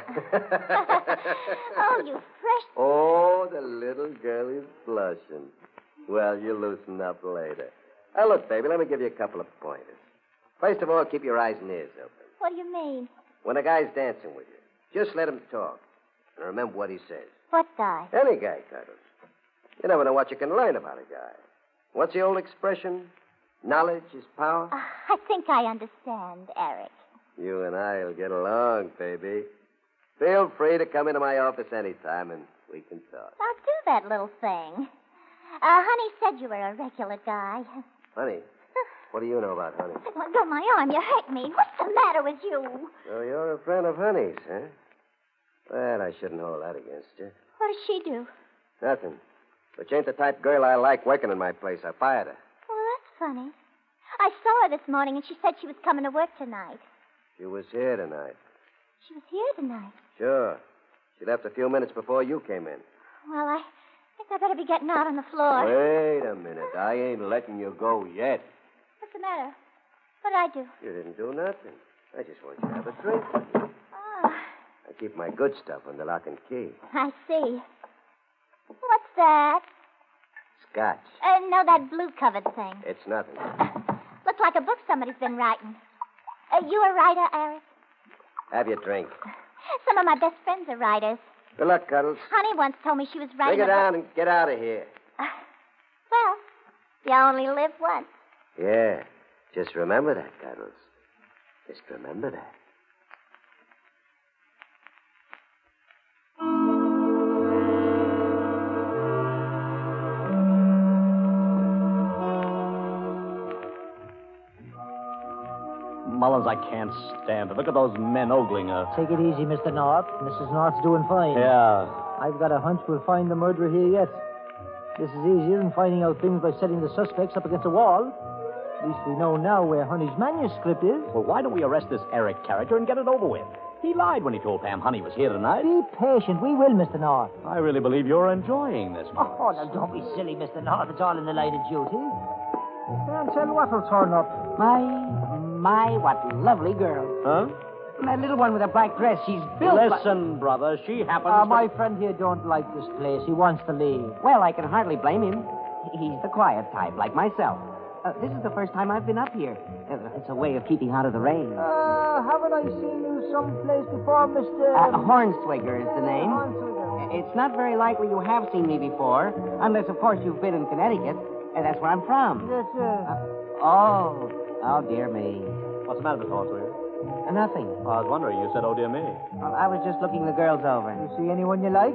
S8: Oh, you fresh...
S14: Oh, the little girl is blushing. Well, you'll loosen up later. Now, look, baby, let me give you a couple of pointers. First of all, keep your eyes and ears open.
S8: What do you mean?
S14: When a guy's dancing with you, just let him talk. And remember what he says.
S8: What guy?
S14: Any guy, Cuddles. You never know what you can learn about a guy. What's the old expression? Knowledge is power?
S8: I think I understand, Eric.
S14: You and I'll get along, baby. Feel free to come into my office anytime, and we can talk.
S8: I'll do that little thing. Honey said you were a regular guy.
S14: Honey? What do you know about Honey?
S8: Let go of my arm. You hurt me. What's the matter with you?
S14: So you're a friend of Honey's, huh? Well, I shouldn't hold that against you.
S8: What does she do?
S14: Nothing. But she ain't the type of girl I like working in my place. I fired her.
S8: Well, that's funny. I saw her this morning, and she said she was coming to work tonight.
S14: She was here tonight.
S8: She was here tonight?
S14: Sure. She left a few minutes before you came in.
S8: Well, I think I better be getting out on the floor.
S14: Wait a minute. I ain't letting you go yet.
S8: What's the matter? What'd I do?
S14: You didn't do nothing. I just want you to have a drink.
S8: Oh,
S14: I keep my good stuff under lock and key.
S8: I see. What's that?
S14: Scotch.
S8: No, that blue-covered thing.
S14: It's nothing.
S8: Looks like a book somebody's been writing. You a writer, Eric?
S14: Have your drink.
S8: Some of my best friends are writers.
S14: Good luck, Cuddles.
S8: Honey once told me she was writing
S14: Take it down and get out of here.
S8: Well, you only live once.
S14: Yeah. Just remember that, Cuddles. Just remember that.
S10: Mullins, I can't stand it. Look at those men ogling her.
S12: Take it easy, Mr. North. Mrs. North's doing fine.
S10: Yeah.
S12: I've got a hunch we'll find the murderer here yet. This is easier than finding out things by setting the suspects up against a wall. At least we know now where Honey's manuscript is.
S10: Well, why don't we arrest this Eric character and get it over with? He lied when he told Pam Honey was here tonight.
S12: Be patient. We will, Mr. North.
S10: I really believe you're enjoying this, Mullins.
S12: Oh, now don't be silly, Mr. North. It's all in the light of duty. Can't tell what'll turn up.
S15: My, what lovely girl.
S10: Huh?
S15: That little one with a black dress, she's built...
S10: Listen, brother, she happens
S12: My friend here don't like this place. He wants to leave.
S15: Well, I can hardly blame him. He's the quiet type, like myself. This is the first time I've been up here. It's a way of keeping out of the rain.
S12: Haven't I seen you someplace before, Mr...
S15: Hornswigger is the name.
S12: Hornswigger.
S15: It's not very likely you have seen me before, unless, of course, you've been in Connecticut. That's where I'm from.
S12: Yes, sir.
S15: Oh, dear me.
S10: What's the matter, Miss Hornswigger?
S15: Nothing.
S10: I was wondering. You said, oh, dear me.
S15: Well, I was just looking the girls over.
S12: You see anyone you like?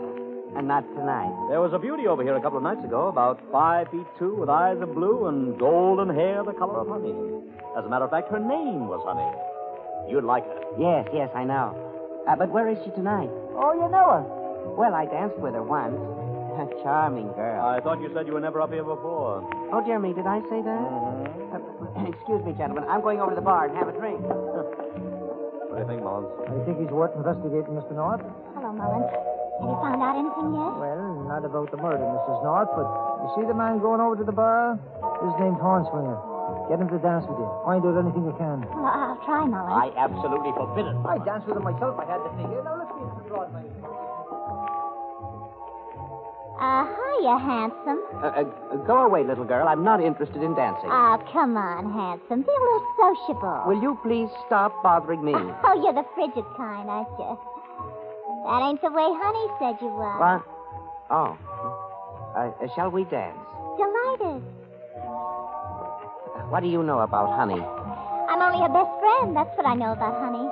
S15: And not tonight.
S16: There was a beauty over here a couple of nights ago, about 5'2", with eyes of blue and golden hair the color of honey. As a matter of fact, her name was Honey. You'd like her.
S15: Yes, I know. But where is she tonight?
S12: Oh, you know her.
S15: Well, I danced with her once. A charming girl.
S16: I thought you said you were never up here before.
S15: Oh, dear me, did I say that? Excuse me, gentlemen. I'm going over to the bar and have a drink.
S16: What do you think, Mullins?
S12: I think he's worth investigating, Mr. North.
S8: Hello, Mullins. Have you found out anything yet?
S12: Well, not about the murder, Mrs. North, but you see the man going over to the bar? His name's Hornswinger. Get him to dance with you. Find out anything you can.
S8: Well, I'll try, Mullins.
S16: I absolutely forbid it.
S12: I'd dance with him myself if I had the figure. Now, let's get into the broad way.
S8: Hiya, handsome.
S15: Go away, little girl. I'm not interested in dancing.
S8: Oh, come on, handsome. Be a little sociable.
S15: Will you please stop bothering me?
S8: Oh, you're the frigid kind, aren't you? That ain't the way Honey said you were.
S15: What? Oh. Shall we dance?
S8: Delighted.
S15: What do you know about Honey?
S8: I'm only her best friend. That's what I know about Honey.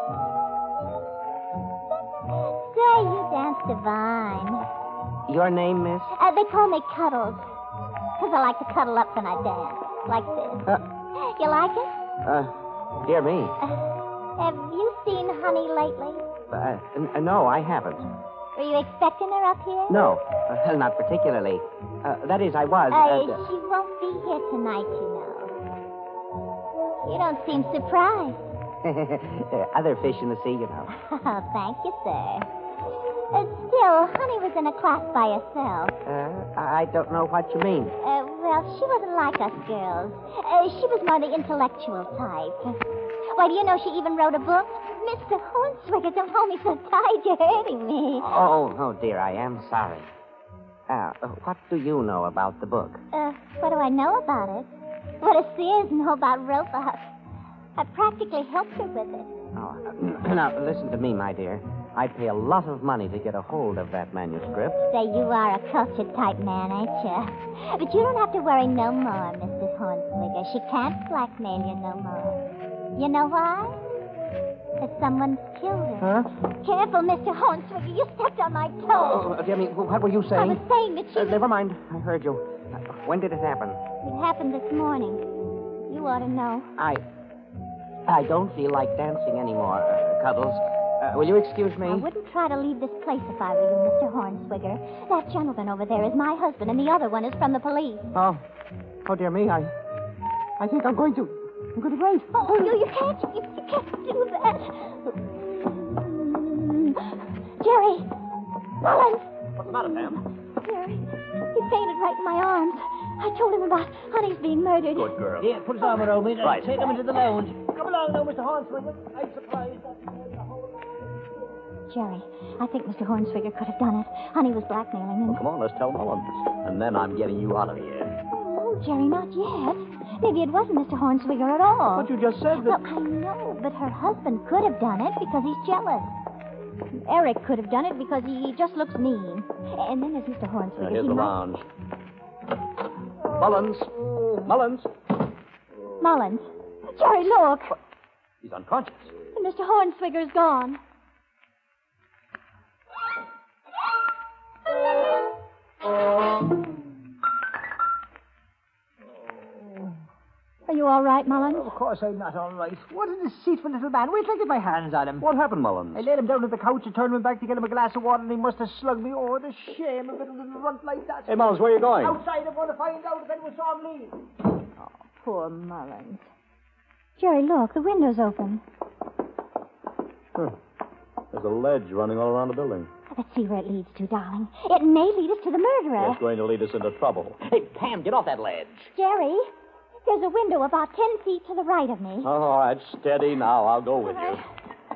S8: Say, you dance divine.
S15: Your name, miss?
S8: They call me Cuddles. Because I like to cuddle up when I dance. Like this. You like it?
S15: Dear me.
S8: Have you seen Honey lately?
S15: No, I haven't.
S8: Were you expecting her up here?
S15: No, not particularly. That is, I was.
S8: She won't be here tonight, you know. You don't seem surprised.
S15: Other fish in the sea, you know.
S8: Oh, thank you, sir. Still, Honey was in a class by herself.
S15: I don't know what you mean.
S8: Well, she wasn't like us girls. She was more the intellectual type. Why, do you know she even wrote a book? Mr. Hornswigger, don't hold me so tight. You're hurting me.
S15: Oh, dear, I am sorry. What do you know about the book?
S8: What do I know about it? What does Sears know about robots? I practically helped her with it.
S15: Oh, now, listen to me, my dear. I'd pay a lot of money to get a hold of that manuscript.
S8: Say, you are a cultured type man, ain't you? But you don't have to worry no more, Mr. Hornswigger. She can't blackmail you no more. You know why? Because someone's killed her.
S15: Huh?
S8: Careful, Mr. Hornswigger. You stepped on my toe.
S15: Dear me, what were you saying?
S8: I was saying that she was...
S15: Never mind. I heard you. When did it happen?
S8: It happened this morning. You ought to know.
S15: I don't feel like dancing anymore, Cuddles. Will you excuse me?
S8: I wouldn't try to leave this place if I were you, Mr. Hornswigger. That gentleman over there is my husband, and the other one is from the police.
S15: Oh, dear me, I think I'm going to break.
S8: Oh, you can't do that. Jerry! Mullins!
S16: What's the matter, Pam?
S8: Jerry, he fainted right in my arms. I told him about Honey's being murdered.
S16: Good girl.
S12: Here, put his arm around me and
S16: Right.
S12: take him into the lounge. Come along now, Mr. Hornswigger. I'm surprised.
S8: Jerry, I think Mr. Hornswigger could have done it. Honey was blackmailing him.
S16: Well, come on, let's tell Mullins. And then I'm getting you out of here.
S8: Oh, Jerry, not yet. Maybe it wasn't Mr. Hornswigger at all.
S16: But you just said that...
S8: Well, I know, but her husband could have done it because he's jealous. Eric could have done it because he just looks mean. And then there's Mr. Hornswigger.
S16: Here's the lounge. Mullins! Mullins!
S8: Mullins. Jerry, look.
S16: He's unconscious.
S8: And Mr. Hornswigger's gone. Are you all right, Mullins?
S12: Of course I'm not all right. What a deceitful little man. Wait till I get my hands on him.
S16: What happened, Mullins?
S12: I laid him down on the couch and turned him back to get him a glass of water, and he must have slugged me. Oh, the shame of it, a little runt like that.
S16: Hey, Mullins, where are you going?
S12: Outside, I'm going to find out if anyone saw him leave.
S8: Oh, poor Mullins. Jerry, look, the window's open.
S16: Huh. There's a ledge running all around the building.
S8: Let's see where it leads to, darling. It may lead us to the murderer.
S16: It's going to lead us into trouble.
S10: Hey, Pam, get off that ledge.
S8: Jerry, there's a window about 10 feet to the right of me.
S16: Oh, all right, steady now. I'll go with you.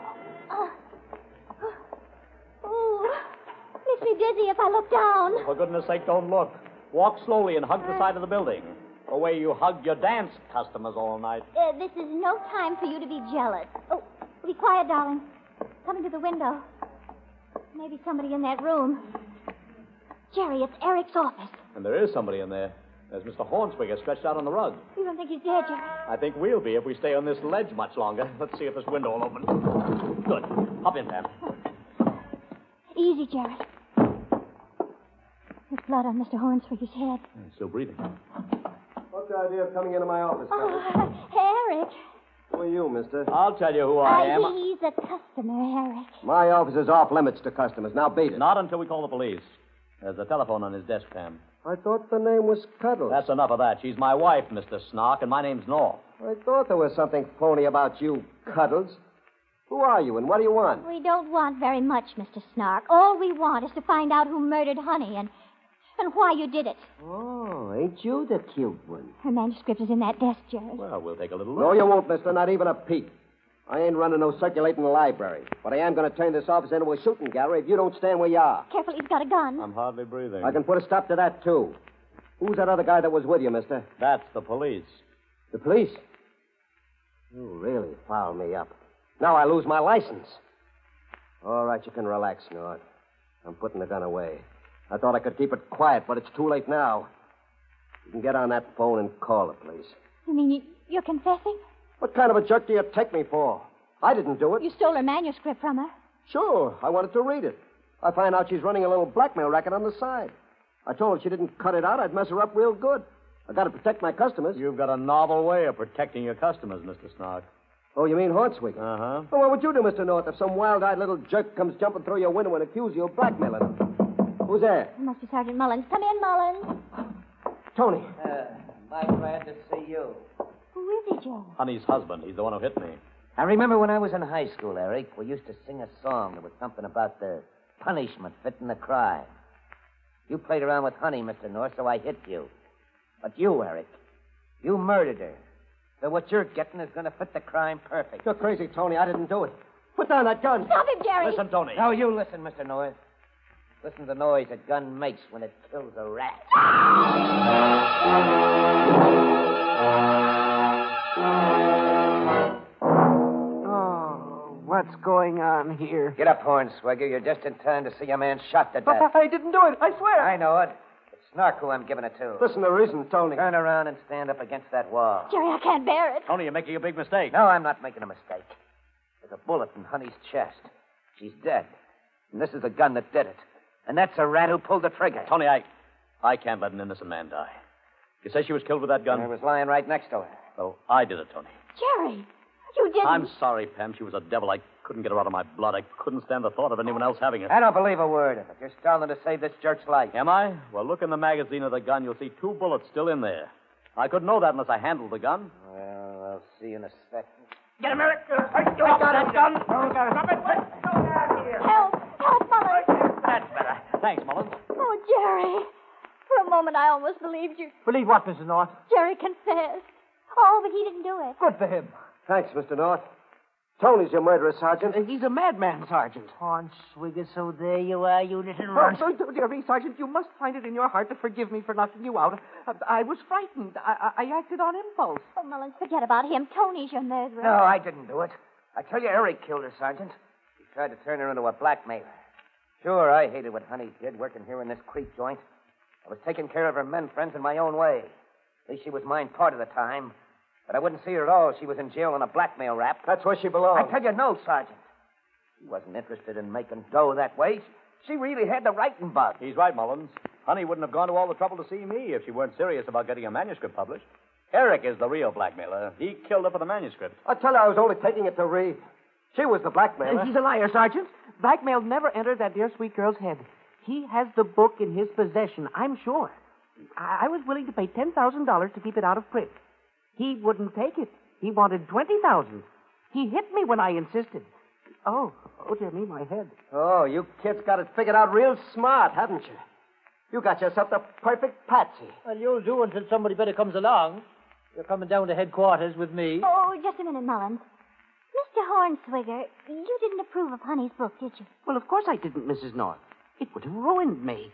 S8: Makes me dizzy if I look down.
S16: For goodness sake, don't look. Walk slowly and hug the side of the building. The way you hugged your dance customers all night.
S8: This is no time for you to be jealous. Oh, be quiet, darling. Coming to the window. Maybe somebody in that room. Jerry, it's Eric's office.
S16: And there is somebody in there. There's Mr. Hornswigger stretched out on the rug.
S8: You don't think he's dead, Jerry?
S16: I think we'll be if we stay on this ledge much longer. Let's see if this window will open. Good. Hop in, Pam.
S8: Easy, Jerry. There's blood on Mr. Hornswigger's head.
S16: He's still breathing.
S14: What's the idea of coming into my office,
S8: Oh, Eric.
S14: Who are you, mister?
S16: I'll tell you who I am.
S8: He's a customer, Eric.
S14: My office is off limits to customers. Now beat it.
S16: Not until we call the police. There's a telephone on his desk, Pam.
S14: I thought the name was Cuddles.
S16: That's enough of that. She's my wife, Mr. Snark, and my name's North.
S14: I thought there was something phony about you, Cuddles. Who are you, and what do you want?
S8: We don't want very much, Mr. Snark. All we want is to find out who murdered Honey and why you did it.
S14: Oh, ain't you the cute one?
S8: Her manuscript is in that desk, Jerry.
S16: Well, we'll take a little look.
S14: No, you won't, mister. Not even a peep. I ain't running no circulating library. But I am going to turn this office into a shooting gallery if you don't stand where you are.
S8: Careful, he's got a gun.
S16: I'm hardly breathing.
S14: I can put a stop to that, too. Who's that other guy that was with you, mister?
S16: That's the police.
S14: The police? You really fouled me up. Now I lose my license. All right, you can relax, Nord. I'm putting the gun away. I thought I could keep it quiet, but it's too late now. You can get on that phone and call the police.
S8: You mean you're confessing?
S14: What kind of a jerk do you take me for? I didn't do it.
S8: You stole her manuscript from her.
S14: Sure, I wanted to read it. I find out she's running a little blackmail racket on the side. I told her if she didn't cut it out, I'd mess her up real good. I got to protect my customers.
S16: You've got a novel way of protecting your customers, Mr. Snark.
S14: Oh, you mean Hornswigger?
S16: Uh-huh.
S14: Well, what would you do, Mr. North, if some wild-eyed little jerk comes jumping through your window and accuses you of blackmailing him? Who's there?
S8: It must be Sergeant Mullins. Come in, Mullins.
S14: Tony.
S11: I'm glad to see you.
S8: Who is he, Joe?
S16: Honey's husband. He's the one who hit me.
S11: I remember when I was in high school, Eric, we used to sing a song that was something about the punishment fitting the crime. You played around with Honey, Mr. North, so I hit you. But you, Eric, you murdered her. So what you're getting is going to fit the crime perfect.
S14: You're crazy, Tony. I didn't do it. Put down that gun.
S8: Stop him, Jerry.
S16: Listen, Tony.
S11: Now, you listen, Mr. North. Listen to the noise a gun makes when it kills a rat.
S15: Oh, what's going on here?
S11: Get up, Hornswigger. You're just in time to see a man shot to death.
S15: I didn't do it. I swear.
S11: I know it. It's Snark who I'm giving it to.
S14: Listen to reason, Tony.
S11: Turn around and stand up against that wall.
S8: Jerry, I can't bear it.
S16: Tony, you're making a big mistake.
S11: No, I'm not making a mistake. There's a bullet in Honey's chest. She's dead. And this is the gun that did it. And that's a rat who pulled the trigger.
S16: Tony, I can't let an innocent man die. You say she was killed with that gun?
S11: I was lying right next to her.
S16: Oh, I did it, Tony.
S8: Jerry, you didn't.
S16: I'm sorry, Pam. She was a devil. I couldn't get her out of my blood. I couldn't stand the thought of anyone else having it.
S11: I don't believe a word of it. You're stalling to save this jerk's life.
S16: Am I? Well, look in the magazine of the gun. You'll see 2 bullets still in there. I couldn't know that unless I handled the gun.
S11: Well, I'll see in a second.
S15: Get him, Eric. I got his gun. Stop it.
S8: Help, Mullins.
S16: That's better. Thanks, Mullins.
S8: Oh, Jerry. For a moment, I almost believed you.
S12: Believe what, Mrs. North?
S8: Jerry confessed. Oh, but he didn't do it.
S12: Good for him.
S14: Thanks, Mr. North. Tony's your murderer, Sergeant.
S15: He's a madman, Sergeant.
S12: Hornswigger, so there you are, you little
S15: Oh,
S12: runt.
S15: dear me, Sergeant, you must find it in your heart to forgive me for knocking you out. I was frightened. I acted on impulse.
S8: Oh, Mullins, forget about him. Tony's your murderer.
S11: No, I didn't do it. I tell you, Eric killed her, Sergeant. He tried to turn her into a blackmailer. Sure, I hated what Honey did working here in this creep joint. I was taking care of her men friends in my own way. At least she was mine part of the time. But I wouldn't see her at all. She was in jail on a blackmail rap.
S14: That's where she belongs.
S11: I tell you, no, Sergeant. She wasn't interested in making dough that way. She really had the writing bug.
S16: He's right, Mullins. Honey wouldn't have gone to all the trouble to see me if she weren't serious about getting a manuscript published. Eric is the real blackmailer. He killed her for the manuscript.
S14: I tell you, I was only taking it to read. She was the blackmailer.
S15: He's a liar, Sergeant. Blackmail never entered that dear sweet girl's head. He has the book in his possession, I'm sure. I was willing to pay $10,000 to keep it out of print. He wouldn't take it. He wanted $20,000. He hit me when I insisted. Oh, dear me, my head.
S14: Oh, you kids got it figured out real smart, haven't you? You got yourself the perfect patsy.
S12: Well, you'll do until somebody better comes along. You're coming down to headquarters with me.
S8: Oh, just a minute, Mullins. Mr. Hornswigger, you didn't approve of Honey's book, did you?
S15: Well, of course I didn't, Mrs. North. It would have ruined me.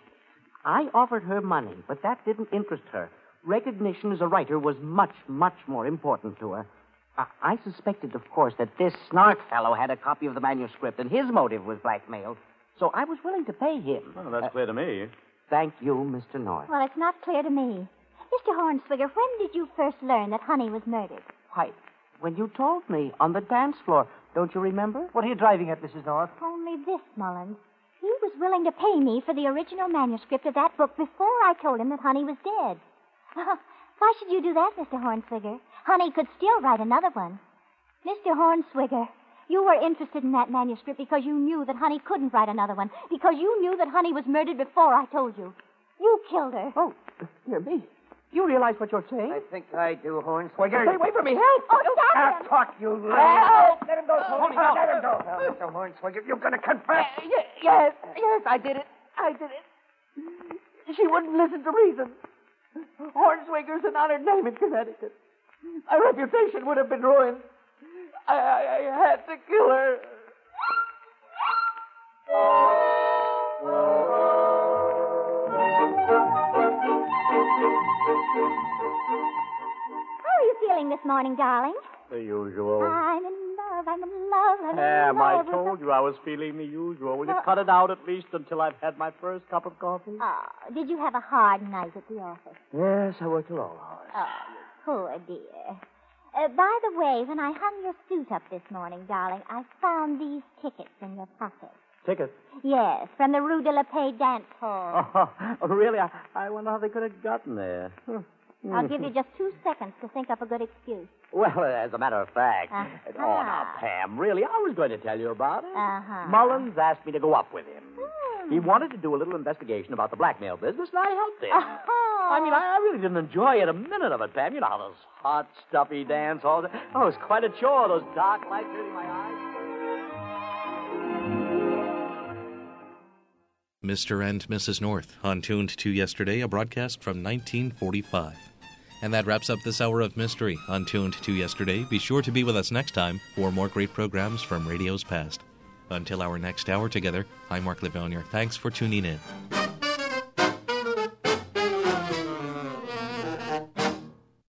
S15: I offered her money, but that didn't interest her. Recognition as a writer was much, much more important to her. I suspected, of course, that this Snark fellow had a copy of the manuscript, and his motive was blackmail. So I was willing to pay him.
S16: Well, that's clear to me.
S15: Thank you, Mr. North.
S8: Well, it's not clear to me. Mr. Hornswigger, when did you first learn that Honey was murdered?
S15: Why, when you told me on the dance floor. Don't you remember?
S12: What are you driving at, Mrs. North?
S8: Only this, Mullins. He was willing to pay me for the original manuscript of that book before I told him that Honey was dead. Why should you do that, Mr. Hornswigger? Honey could still write another one. Mr. Hornswigger, you were interested in that manuscript because you knew that Honey couldn't write another one, because you knew that Honey was murdered before I told you. You killed her.
S15: Oh, dear me. You realize what you're saying?
S11: I think I do, Hornswigger.
S15: Stay away from me. Help!
S8: Oh, stop him!
S11: Talk, you
S15: Help!
S11: Let him go,
S15: Tony, no.
S11: Let him go. Now, Mr. Hornswigger, you're going to confess.
S15: Yes, I did it. She wouldn't listen to reason. Hornswigger's an honored name in Connecticut. My reputation would have been ruined. I had to kill her.
S8: How are you feeling this morning, darling?
S16: The usual.
S8: I'm in love, I'm in love, I'm in
S16: Ham, I
S8: love.
S16: told you I was feeling the usual. Will you cut it out at least until I've had my first cup of coffee?
S8: Oh, did you have a hard night at the office?
S16: Yes, I worked a long hours.
S8: Oh, you poor dear. By the way, when I hung your suit up this morning, darling, I found these tickets in your pocket.
S16: Tickets?
S8: Yes, from the Rue de la Paix dance hall.
S16: Oh, really? I wonder how they could have gotten there.
S8: I'll give you just 2 seconds to think up a good excuse.
S16: Well, as a matter of fact.
S8: Uh-huh.
S16: Oh, now, Pam, really, I was going to tell you about it.
S8: Uh-huh.
S16: Mullins asked me to go up with him. He wanted to do a little investigation about the blackmail business, and I helped him. I mean, I really didn't enjoy it a minute of it, Pam. You know how those hot, stuffy dance halls. Oh, it was quite a chore, those dark lights hurting my eyes.
S1: Mr. and Mrs. North, on Tuned to Yesterday, a broadcast from 1945. And that wraps up this hour of mystery on Tuned to Yesterday. Be sure to be with us next time for more great programs from radio's past. Until our next hour together, I'm Mark Livonier. Thanks for tuning in.